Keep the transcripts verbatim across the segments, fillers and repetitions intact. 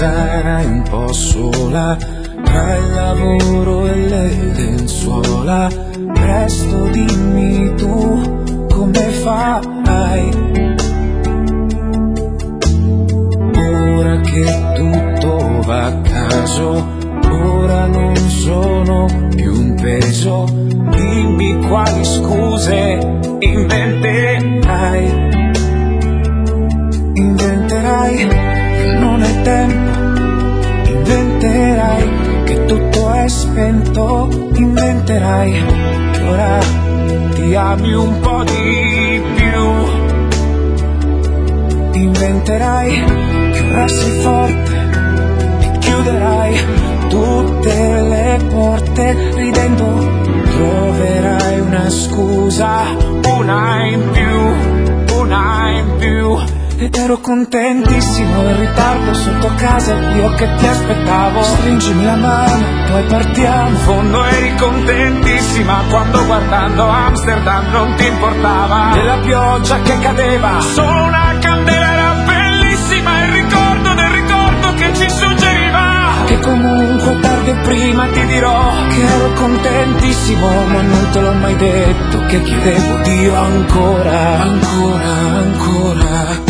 casa erai un po' sola, tra il lavoro e le lenzuola. Presto dimmi tu come fai, ora che tutto va a caso, ora non sono più un peso. Dimmi quali scuse inventerai, inventerai che non è tempo, inventerai che tutto è spento, inventerai che ora ti ami un po' di più, inventerai che ora sei forte e chiuderai tutte le porte ridendo. Troverai una scusa, una in più, una in più. Ed ero contentissimo in ritardo sotto casa, io che ti aspettavo. Stringimi la mano, poi partiamo. In fondo eri contentissima quando guardando Amsterdam non ti importava della pioggia che cadeva. Solo una candela era bellissima, il ricordo del ricordo che ci suggeriva che comunque tardi o prima ti dirò che ero contentissimo, ma non te l'ho mai detto che chiedevo Dio ancora, ancora, ancora.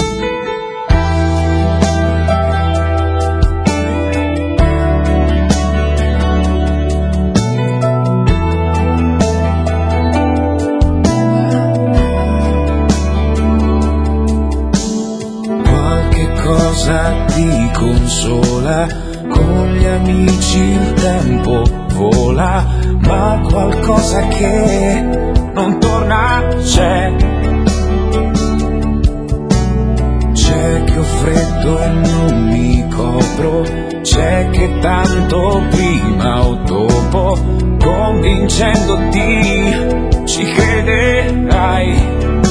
Cosa ti consola, con gli amici il tempo vola, ma qualcosa che non torna c'è. C'è che ho freddo e non mi copro, c'è che tanto prima o dopo, convincendoti ci crederai,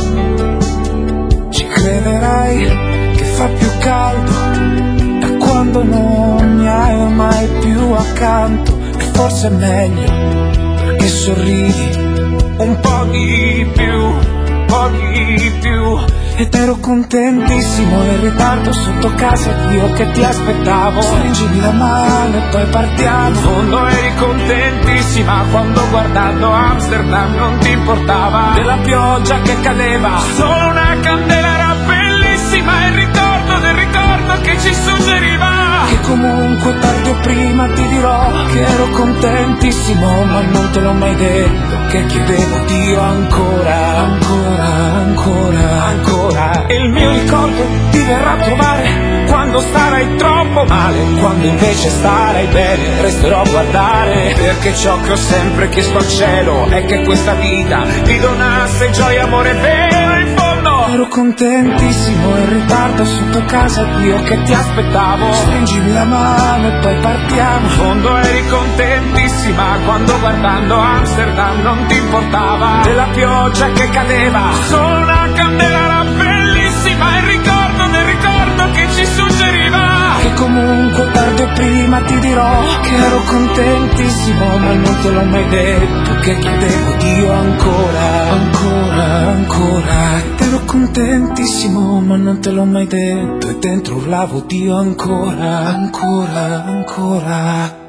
ci crederai. Fa più caldo da quando non mi hai mai più accanto, e forse è meglio perché sorridi un po' di più, un po' di più. Ed ero contentissimo in ritardo sotto casa, io che ti aspettavo. Stringimi la mano e poi partiamo. In fondo eri contentissima quando guardando Amsterdam non ti importava della pioggia che cadeva. Solo una candela era bellissima, il ricordo del ricordo che ci suggeriva che comunque tardi o prima ti dirò che ero contentissimo, ma non te l'ho mai detto che chiedevo Dio ancora, ancora, ancora, ancora. E il mio ricordo ti verrà a trovare quando starai troppo male, quando invece starai bene resterò a guardare, perché ciò che ho sempre chiesto al cielo è che questa vita ti donasse gioia, amore vero. In fondo ero contentissimo in ritardo sotto casa, io che ti aspettavo. Stringimi la mano e poi partiamo. In fondo eri contentissima quando guardando Amsterdam non ti importava della pioggia che cadeva. Solo una candela era bellissima, il ricordo del ricordo che ci suggeriva che comunque tardi o prima ti dirò che ero contentissimo, ma non te l'ho mai detto che chiedevo Dio ancora, ancora, ancora. Ed ero contentissimo, ma non te l'ho mai detto, e dentro urlavo Dio ancora, ancora, ancora.